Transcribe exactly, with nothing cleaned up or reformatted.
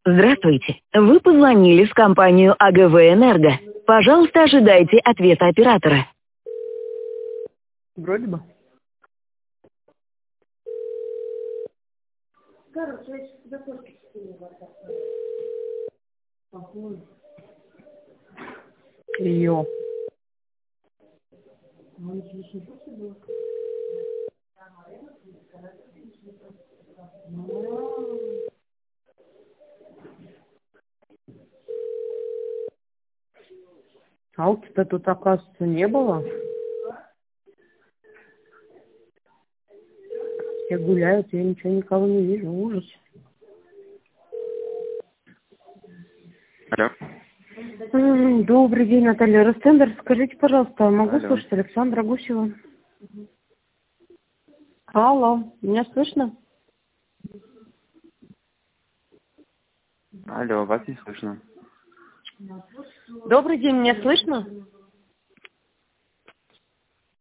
Здравствуйте. Вы позвонили в компанию АГВ «Энерго». Пожалуйста, ожидайте ответа оператора. Вроде бы. Ее. А у тебя тут, оказывается, не было? Все гуляют, я ничего никого не вижу. Ужас. Алло. М, Добрый день, Наталья Ростендер. Скажите, пожалуйста, могу Алло. слушать Александра Гусева? Алло, меня слышно? Алло, вас не слышно. Добрый день, меня слышно?